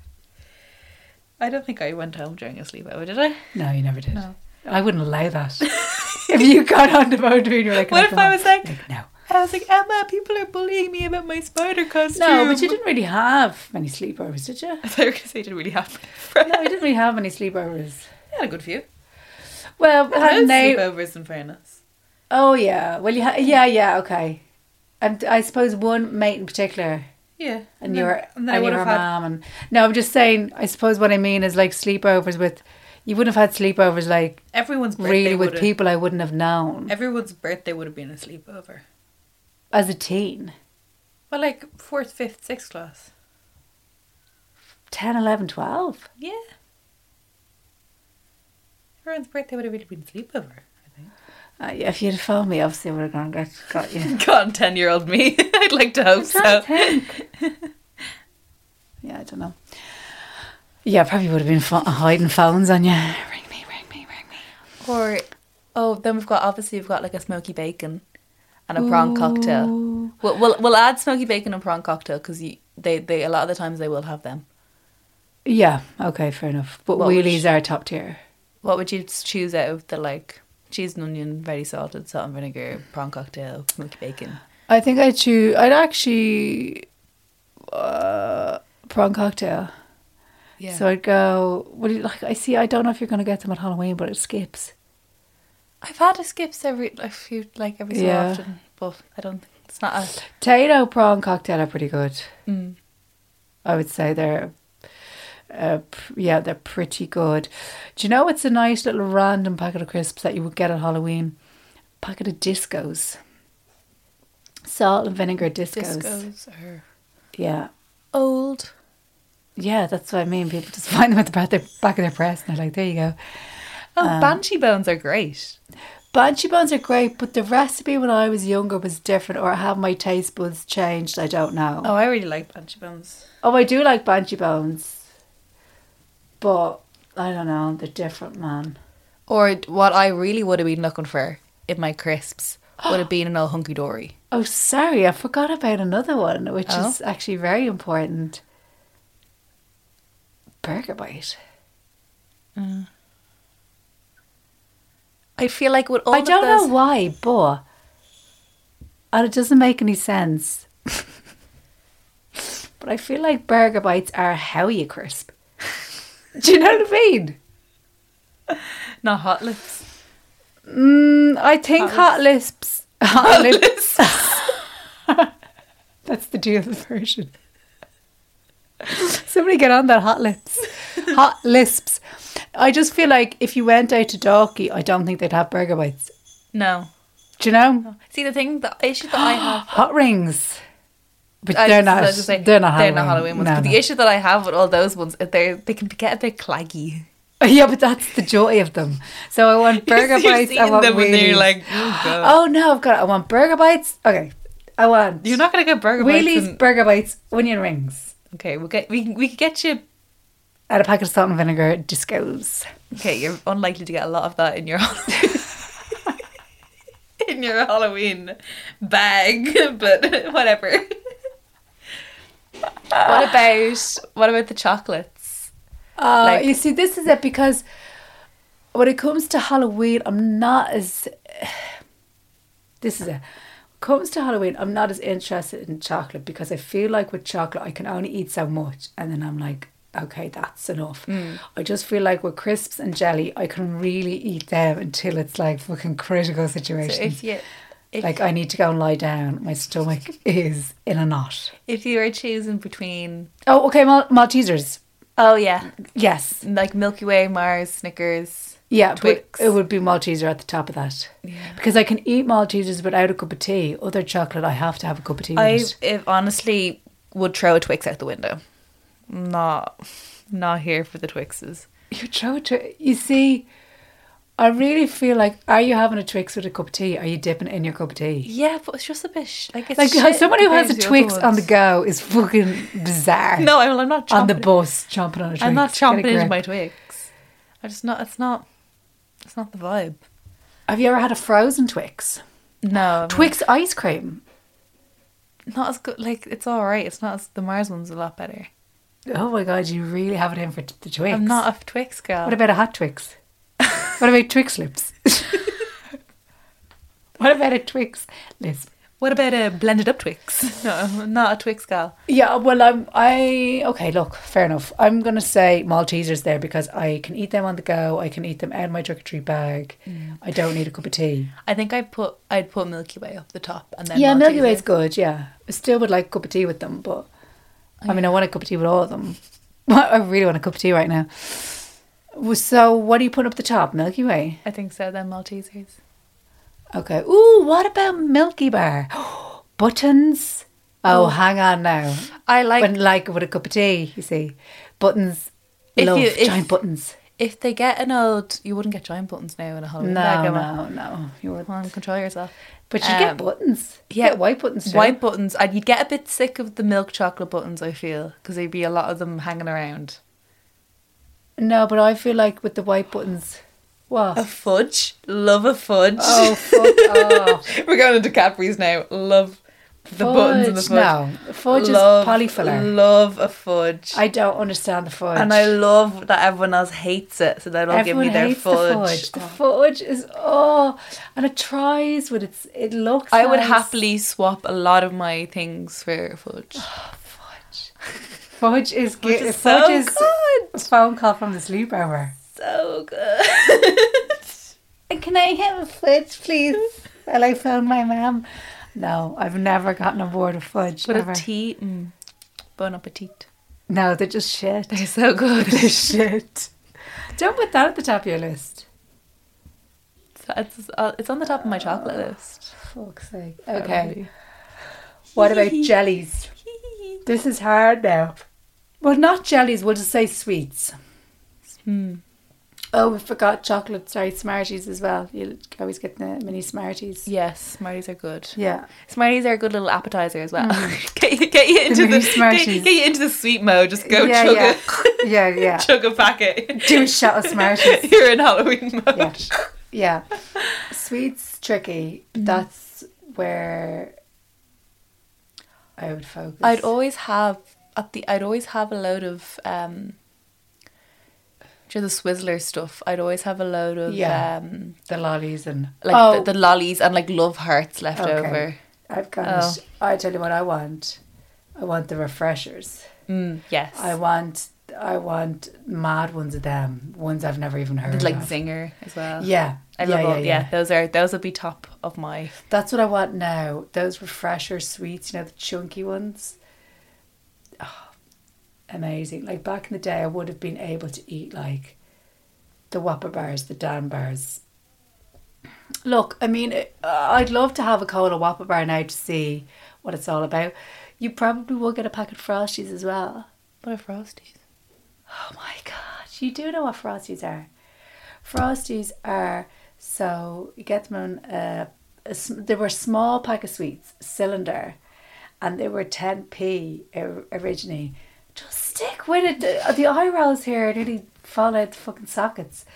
I don't think I went home during a sleepover, did I? No, you never did. No. I wouldn't allow that. If you got on the phone to me and you're like, What "Can if come I on?" was like, Like, no. I was like, Emma, people are bullying me about my spider costume. No, but you didn't really have many sleepovers, did you? I thought you were going to say you didn't really have. No, you didn't really have many sleepovers. I had a good few. Well, I had had na- sleepovers in fairness. oh yeah. Well, you ha- yeah, yeah, okay. And I suppose one mate in particular, Yeah. and then- your and and, then I would your have had. mom, and no, I'm just saying. I suppose what I mean is like sleepovers with. You wouldn't have had sleepovers like Everyone's birthday really with would've- people I wouldn't have known Everyone's birthday would have been a sleepover. as a teen. Well, like fourth, fifth, sixth class. ten, eleven, twelve Yeah. Everyone's birthday would have really been a sleepover, I think. Uh, yeah, if you'd phoned me, obviously I would have gone got, got you. God, ten-year-old me. I'd like to hope I'm trying to so. think. Yeah, I don't know. Yeah, probably would have been pho- hiding phones on you. Ring me, ring me, ring me. Or, oh, then we've got, obviously we've got like a smoky bacon and a prawn cocktail. Ooh. We'll, we'll, we'll add smoky bacon and prawn cocktail because they, they, a lot of the times they will have them. Yeah, okay, fair enough. But What would wheelies you- are top tier. What would you choose out of the like cheese and onion, very salted, salt and vinegar, prawn cocktail, smoky bacon? I think I'd choose. I'd actually uh, prawn cocktail. Yeah. So I'd go. Well, you- like I see. I don't know if you're going to get them at Halloween, but it skips. I've had a skips every a few like every so Yeah. often, but I don't. It's not a. Tato prawn cocktail are pretty good. Mm. I would say they're. Uh, pr- yeah, they're pretty good. Do you know it's a nice little random packet of crisps that you would get at Halloween? Packet of discos. Salt and vinegar discos. Discos are Yeah. old. Yeah, that's what I mean. People just find them at the back, their, back of their press and they're like, there you go. Oh, Um, banshee bones are great. Banshee buns are great, but the recipe when I was younger was different, or have my taste buds changed? I don't know. Oh, I really like banshee bones. Oh, I do like Banshee bones, but I don't know. They're different, man. Or what I really would have been looking for in my crisps would have been an old hunky dory. Oh, sorry, I forgot about another one, which Oh? is actually very important. Burger Bite. I feel like with all I of don't those, know why, but and it doesn't make any sense. But I feel like Burger Bites are how you crisp. Do you know what I mean? not hot lips. Mm, I think Hot hot lips. Hot lips. That's the deal version. Somebody get on that hot lips. Hot lisps. I just feel like if you went out to Dalkey, I don't think they'd have burger bites. No. Do you know? See, the thing, the issue that I have... Hot rings. But I they're just- not. I was just saying, they're not They're Halloween. not Halloween ones. No, but no. the issue that I have with all those ones, is they they can get a bit claggy. Yeah, but that's the joy of them. So I want burger You're bites. I seeing want them and they're wheelies. like, oh, God. Oh no, I've got. I want burger bites. Okay, I want. You're not going to get burger bites. wheelies, and- burger bites, onion rings, Okay, we'll get, we, can- we could get you... and a packet of salt and vinegar discos. Okay, you're unlikely to get a lot of that in your in your Halloween bag, but whatever. What about what about the chocolates? Uh, Like- you see, this is it because when it comes to Halloween, I'm not as. This is it. When it comes to Halloween, I'm not as interested in chocolate because I feel like with chocolate, I can only eat so much, and then I'm like, okay, that's enough. I just feel like with crisps and jelly, I can really eat them until it's like fucking critical So situation. if you if, Like I need to go and lie down. My stomach is in a knot. if you were choosing between Oh, okay, Mal- Maltesers. oh yeah, Yes. like Milky Way, Mars, Snickers, Yeah, Twix. but it would be Malteser at the top of that. Yeah. Because I can eat Maltesers without a cup of tea. Other chocolate, I have to have a cup of tea with I it. if honestly would throw a Twix out the window. Not not here for the Twixes. You throw it to, you see, I really feel like, are you having a Twix with a cup of tea? Are you dipping it in your cup of tea? Yeah, but it's just a bit sh- like it's Like shit someone who has a compared to the Twix other on the ones. go is fucking bizarre. No, I'm, I'm not chomping on the bus, chomping on a Twix. I'm not Get a chomping into grip. my Twix. I just not. It's not. It's not the vibe. Have you ever had a frozen Twix? No, Twix ice cream. not as good. Like it's all right. It's not as the Mars one's a lot better. Oh my god, you really have it in for t- the Twix. I'm not a Twix girl. What about a hot Twix? What about Twix lips? What about a Twix lisp? What about a blended up Twix? No, I'm not a Twix gal. Yeah, well, I'm. I okay. Look, fair enough. I'm gonna say Maltesers there because I can eat them on the go. I can eat them out of my trick or treat bag. I don't need a cup of tea. I think I'd put I'd put Milky Way up the top and then Yeah, Milky Way's Maltesers. good. Yeah, I still would like a cup of tea with them, but I mean, I want a cup of tea with all of them. I really want a cup of tea right now. So, what do you put up the top? Milky Way. I think so. Then Maltesers. Okay. Ooh, what about Milky Bar? Buttons. Oh, Oh. hang on now. I like Wouldn't like it with a cup of tea, you see. Buttons. If love you- if- giant buttons. if they get an old. You wouldn't get giant buttons now in a Halloween No, bag. am I? no, no. You would. Come on, control yourself. But you Um, get buttons. You yeah, get white buttons too. White buttons, and you'd get a bit sick of the milk chocolate buttons, I feel, because there'd be a lot of them hanging around. No, but I feel like with the white buttons. What? A fudge. Love a fudge. Oh, fuck off. We're going into Cadbury's now. Love the buttons and the fudge. No, fudge love, is polyfiller. Love a fudge. I don't understand the fudge. and I love that everyone else hates it, so they'll all give Everyone me their hates fudge. The fudge. The fudge is oh, and it tries with its. It looks. I would nice. happily swap a lot of my things for fudge. Fudge. Fudge is Fudge good. is Fudge so is good. a phone call from the sleepover. So good. Can I have a fudge, please? Well, I phoned my mum. No, I've never gotten on board with fudge. But ever. a tea, mm, bon appetit. No, they're just shit. They're so good. They're shit. Don't put that at the top of your list. So It's, uh, it's on the top of my chocolate list. Fuck's sake. Okay. What about jellies? Probably. This is hard now. Well, not jellies. We'll just say sweets. Hmm. Oh, we forgot chocolate. Sorry, Smarties as well. You always get the mini Smarties. Yes, Smarties are good. Yeah. Smarties are a good little appetizer as well. get, you, get you into The the, mini get, Smarties. get you into the sweet mode. Just go yeah, chug yeah. a yeah, yeah. chug a packet. Do a shot of Smarties. You're in Halloween mode. Yeah. Yeah. Sweets tricky. Mm. That's where I would focus. I'd always have at the. I'd always have a load of um. Do you know the Swizzler stuff? I'd always have a load of Yeah. um, the lollies and like oh, the, the lollies and like love hearts left Okay. over. I've got. Oh. I tell you what I want. I want the refreshers. Mm, yes, I want. I want mad ones of them. Ones I've never even heard like of. Zinger as well. Yeah. I yeah, love yeah, all, yeah, yeah, those are those would be top of my. That's what I want now. Those refresher sweets, you know, the chunky ones. Oh, amazing. Like back in the day, I would have been able to eat like the Whopper bars, the Dan bars. Look, I mean, it- uh, I'd love to have a cola Whopper bar now to see what it's all about. You probably will get a packet of Frosties as well. What are Frosties? Oh my god, you do know what Frosties are. Frosties are, so you get them in a, a s- they were a small pack of sweets, cylinder, and they were ten p or- originally. Just stick with it. The, the eye rolls here nearly fall out the fucking sockets.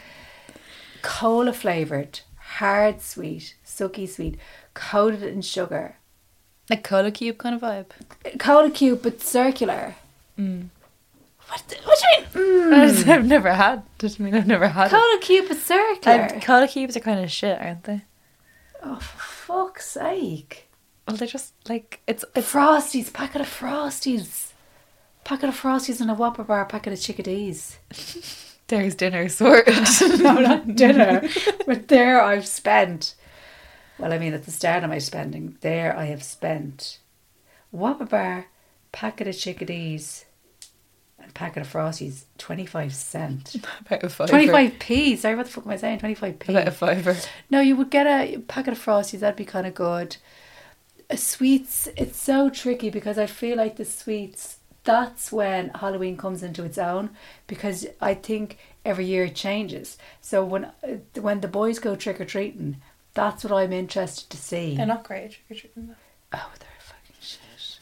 Cola flavoured, hard sweet, sucky sweet, coated in sugar. Like Cola Cube kind of vibe. Cola cube, but circular. Mm. What, the- what do you mean? Mm. I've never had. Doesn't mean I've never had Cola cube, but it. circular. Um, Cola Cubes are kind of shit, aren't they? Oh, for fuck's sake. Well, they're just like it's it's Frosties, packet of Frosties. Packet of Frosties and a Whopper bar, packet of chickadees. there's dinner sorted. No, not dinner. But there I've spent, well, I mean, at the start of my spending, there I have spent Whopper bar, packet of chickadees, and packet of Frosties, twenty-five cent. About a fiver. twenty-five p, sorry, what the fuck am I saying? twenty-five p. About a fiver. No, you would get a packet of Frosties, that'd be kind of good. Uh, Sweets, it's so tricky because I feel like the sweets, that's when Halloween comes into its own, because I think every year it changes. So when uh, when the boys go trick-or-treating, that's what I'm interested to see. They're not great. trick-or-treating, though. Oh, they're fucking shit.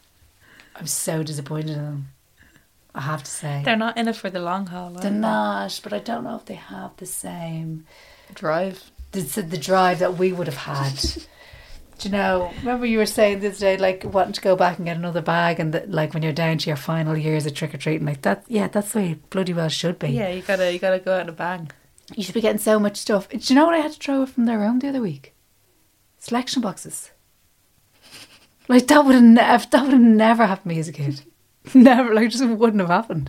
I'm so disappointed in them, I have to say. They're not in it for the long haul. are They're they? not, but I don't know if they have the same... Drive. the, the drive that we would have had. Do you know, remember you were saying this day, like wanting to go back and get another bag, and that, like when you're down to your final years of trick-or-treating, like that, yeah, that's the way it bloody well should be. Yeah, you gotta you gotta go out in a bang. You should be getting so much stuff. Do you know what I had to throw from their room the other week? Selection boxes. Like that would have never, that would have never happened to me as a kid. Never, like just wouldn't have happened.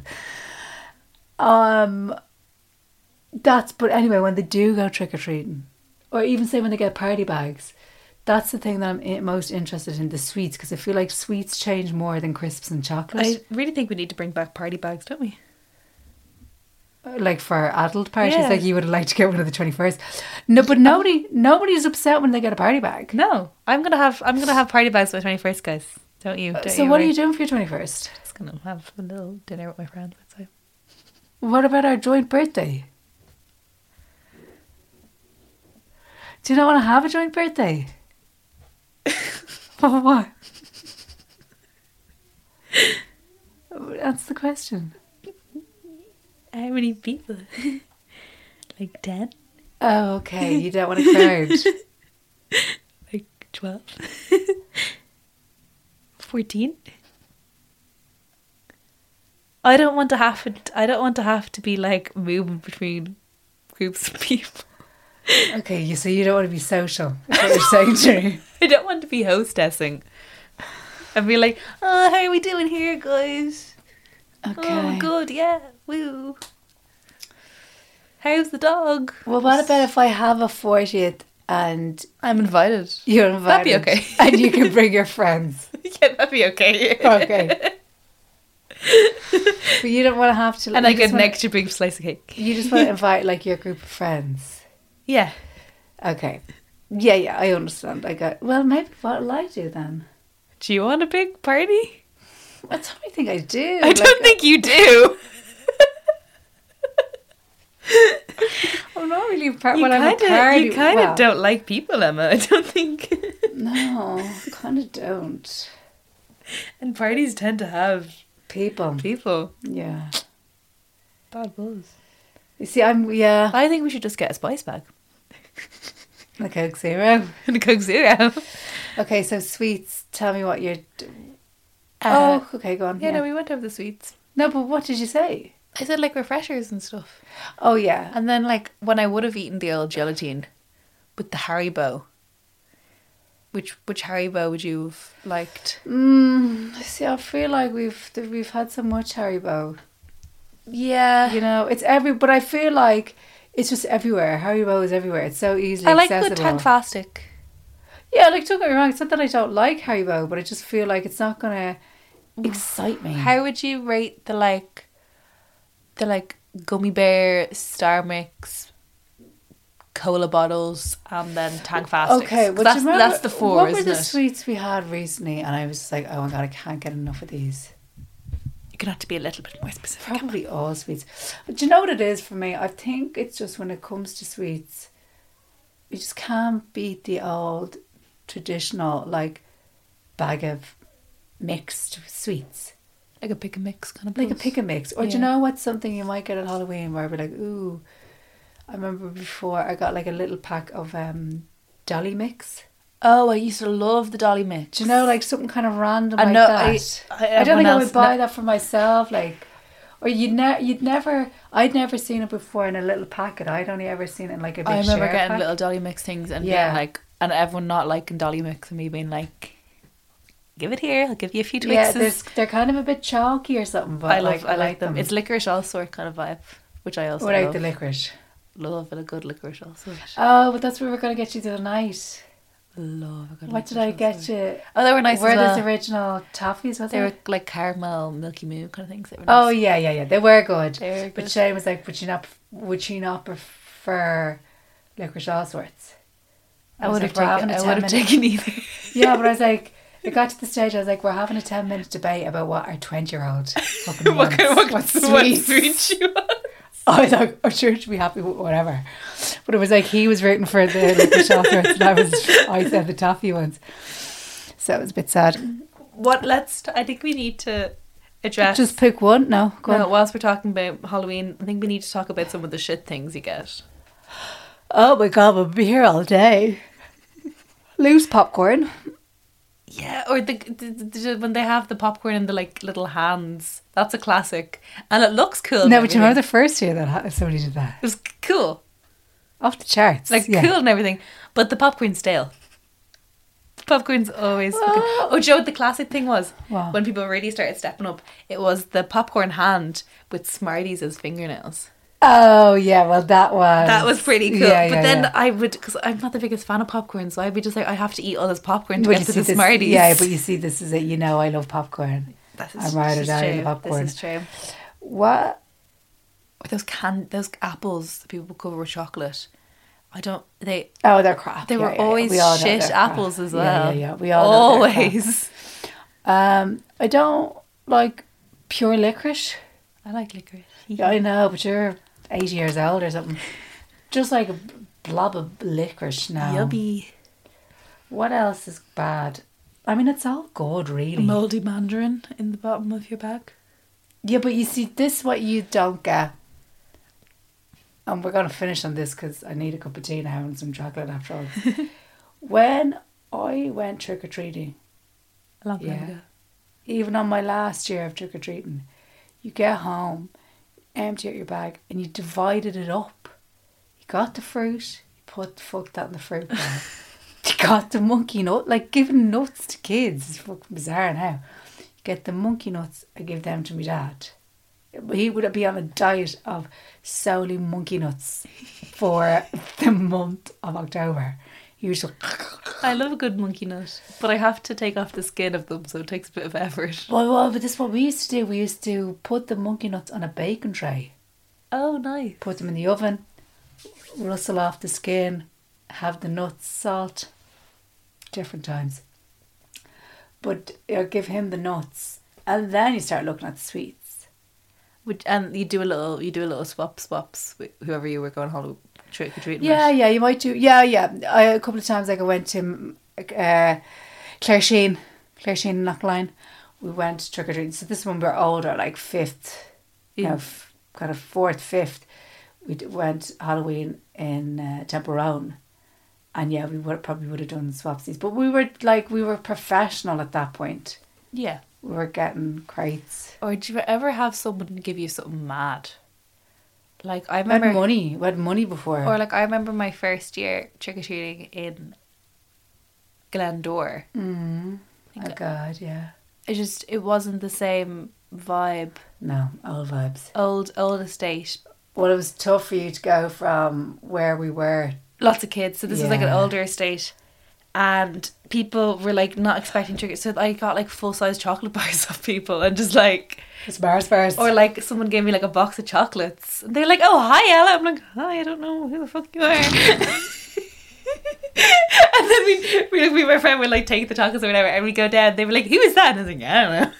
Um, that's, but anyway, when they do go trick-or-treating, or even say when they get party bags, that's the thing that I'm i- most interested in, the sweets, because I feel like sweets change more than crisps and chocolate. I really think we need to bring back party bags, don't we? Like for adult parties, Yeah. like you would have liked to get one of the twenty-first. No, but nobody, nobody's upset when they get a party bag. No, I'm gonna have I'm gonna have party bags for my twenty-first, guys. Don't you? Don't So you what are worry. you doing for your twenty-first? Just gonna have a little dinner with my friends. Outside. What about our joint birthday? Do you not want to have a joint birthday? What? What? That's the question. How many people? Like ten? Oh, okay. You don't want a crowd. Like twelve? Fourteen? I don't want to have to, I don't want to have to be like moving between groups of people. Okay, you so you don't want to be social. Is what you're saying to me. I don't want to be hostessing. I'd be like, oh, how are we doing here, guys? Okay. Oh, good, yeah, woo. How's the dog? Well, what about if I have a fortieth and I'm invited. you're invited? That'd be okay. And you can bring your friends. Yeah, that'd be okay. Okay. But you don't want to have to. And you I just get an wanna- extra big slice of cake. You just want to invite like your group of friends. Yeah. Okay. Yeah, yeah, I understand. I got. Well, maybe what will I do then? Do you want a big party? I don't think I do. I don't think you do. I'm not really a part. You Well, I'm a kind of party. you kind of well, don't like people, Emma. I don't think. No, I kind of don't. And parties tend to have People. people. Yeah. Bad buzz. You see, I'm. Yeah. I think we should just get a spice bag A Coke Zero. and a Coke Zero. Okay, so sweets. Tell me what you're. d- Uh, oh, okay, go on. yeah, no, we went over the sweets. No, but what did you say? I said like refreshers and stuff. Oh yeah. And then like when I would have eaten the old gelatine with the Haribo. Which which Haribo would you have liked? Mm, see, I feel like we've we've had so much Haribo. Yeah. You know, it's every. But I feel like it's just everywhere. Haribo is everywhere. It's so easily I like accessible. good Tankfastic. Yeah, like don't get me wrong. It's not that I don't like Haribo, but I just feel like it's not gonna excite me. How would you rate the like the like gummy bear, Star Mix, cola bottles, and then Tang Fastics. Okay, 'Cause well, that's, do you remember, that's the four, what were isn't the it? sweets we had recently? And I was just like, oh my God, I can't get enough of these. You're going to have to be a little bit more specific. Probably all sweets. But do you know what it is for me? I think it's just when it comes to sweets, you just can't beat the old traditional, like, bag of mixed sweets. Like a pick and mix kind of Like a buzz. pick and mix. Or do you Yeah. know what's something you might get at Halloween where I'd be like, ooh. I remember before I got like a little pack of um, Dolly Mix. Oh, I used to love the Dolly Mix. Do you know, like something kind of random I like know, that? I- I- I, don't think everyone I would else- buy no. that for myself. Like, or you'd, ne- you'd never, I'd never seen it before in a little packet. I'd only ever seen it in like a big I remember share getting pack. little Dolly Mix things and Yeah. being like, and everyone not liking Dolly Mix and me being like, give it here, I'll give you a few Yeah, Twixes. there's, they're kind of a bit chalky or something, but I love, like, I like them. It's licorice also kind of vibe, which I also What about love. the licorice? Love a good licorice also. Oh, but that's what we were going to get you the other night. Love a good What did licorice I also. get you? Oh, they were nice Were as well. those original toffees, was They were it? like caramel, Milky Moo kind of things. They were Oh, nice. yeah, yeah, yeah. They were good. They were But good. Shane was like, would she not, would she not prefer licorice all sorts? I was would like, have we're having taken, a I would ten have minute- taken either. Yeah, but I was like, it got to the stage, I was like, we're having a ten minute debate about what our twenty year old fucking what, wants. kind- what, what what sweets. sweet you want? I was like, I'm sure she'd be happy with whatever. But it was like he was rooting for the licorice all sorts and I was, I said the toffee ones. So it was a bit sad. What, let's, I think we need to address. Just pick one? No, go no, on. whilst we're talking about Halloween, I think we need to talk about some of the shit things you get. Oh my God, we'll be here all day. Loose popcorn. Yeah, or the, the, the when they have the popcorn in the like little hands. That's a classic, and it looks cool. and No, but you remember everything. the first year that ha- somebody did that? It was cool, Off the charts. like yeah. cool and everything. But the popcorn's stale. Popcorn's always. fucking- Oh. Oh, do you know what the classic thing was? What? When people really started stepping up, it was the popcorn hand with Smarties as fingernails. Oh, yeah, well, that was... That was pretty cool. Yeah, but yeah, then yeah. I would, because I'm not the biggest fan of popcorn, so I'd be just like, I have to eat all this popcorn to But get you to see the this- Smarties. Yeah, but you see, this is it. You know I love popcorn. This I'm right or this die in true. the popcorn. This is true. What? Or those can those apples that people cover with chocolate. I don't. They Oh, they're crap. they Yeah, were yeah, yeah. always We all know shit they're crap. apples as Yeah, well. Yeah, yeah, we all know they're crap. always. Um, I don't like pure licorice. I like licorice. Yeah, I know, but you're eighty years old or something. Just like a blob of licorice now. Yummy. What else is bad? I mean, it's all good, really. Moldy mandarin in the bottom of your bag. Yeah, but you see, this is what you don't get. And we're going to finish on this because I need a cup of tea now and some chocolate after all. When I went trick-or-treating, A long time Yeah. ago. even on my last year of trick-or-treating, you get home, empty out your bag, and you divided it up. You got the fruit, you put fuck that in the fruit bag. You got the monkey nut, like giving nuts to kids is fucking bizarre now. You get the monkey nuts, I give them to my dad. He would be on a diet of solely monkey nuts for the month of October. He was like, I love a good monkey nut, but I have to take off the skin of them, so it takes a bit of effort. well, well, but this is what we used to do. We used to put the monkey nuts on a bacon tray, Oh, nice. put them in the oven, rustle off the skin, have the nuts, salt, different times. But uh, give him the nuts, and then you start looking at the sweets. Would, and you do a little, you do a little swap swaps with whoever you were going home trick or treating. Yeah, yeah, you might do. Yeah, yeah. I, a couple of times, like I went to uh, Claire Sheen, Claire Sheen in Knockline. We went trick or treating. So this is when we were older, like fifth, you Yeah. know, f- kind of fourth, fifth. We d- went Halloween in uh, Temperone, and yeah, we would probably would have done swapsies. But we were like we were professional at that point. Yeah. We were getting crates. Or do you ever have someone give you something mad? Like I We had remember, money. We had money before. or like I remember my first year trick or treating in Glendore. mm. I Oh think God, yeah. It just it wasn't the same vibe. No, old vibes. Old old estate, Well, it was tough for you to go from where we were. lots of kids. So this was like an Yeah. older estate, and people were like not expecting trick. So I got like full size chocolate bars off people, and just like It's Mars first. Or like someone gave me like a box of chocolates. And they're like, oh, hi, Ella. I'm like, hi, I don't know who the fuck you are. And then we, we, we, my friend would like take the chocolates or whatever, and we go down. They were like, who is that? And I was like, I don't know.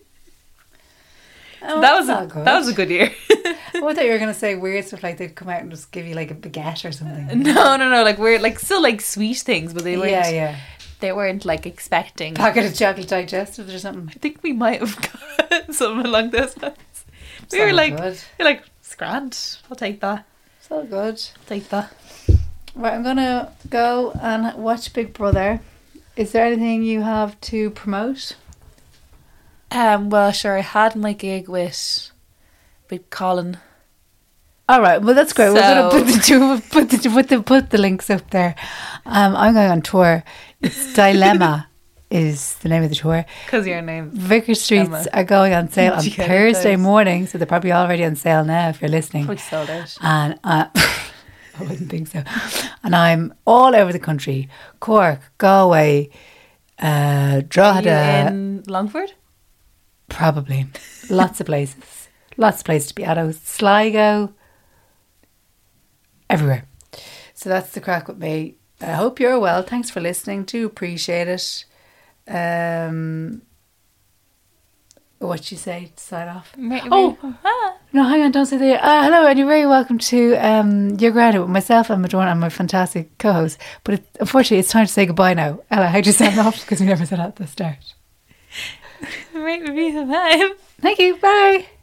Oh, So that was that's a, not good. that was a good year. Oh, I thought you were going to say weird stuff like they'd come out and just give you like a baguette or something. No, no, no. Like we're like still like sweet things, but they weren't. Yeah, yeah. They weren't like expecting. Packet of chocolate digestives or something. I think we might have got something along those lines. We So were like, good. we're like, it's grand. I'll take that. So good. I'll take that. Right, I'm going to go and watch Big Brother. Is there anything you have to promote? Um. Well, sure. I had my gig with with Colin. All right, well that's great. We're So- going to put the two, put the put the put the links up there. Um, I'm going on tour. It's Dilemma is the name of the tour. Because your name. Vicar Streets Emma. are going on sale on Did you get it, Thursday those? morning, so they're probably already on sale now if you're listening. Probably sold out. And uh, I wouldn't think so. And I'm all over the country: Cork, Galway, uh, Are you Drogheda, in Longford? probably lots of places, lots of places to be at. Oh, Sligo, everywhere. So that's the crack with me. I hope you're well. Thanks for listening. Do appreciate it. Um, what you say to sign off? Oh. Ah. No, hang on, don't say that. Uh, hello, and you're very welcome to um, Your Grounded with myself and Madonna and my fantastic co-host. But it, unfortunately, it's time to say goodbye now. Ella, how'd you sign off? Because we never said that at the start. Rate, review, subscribe. Thank you. Bye.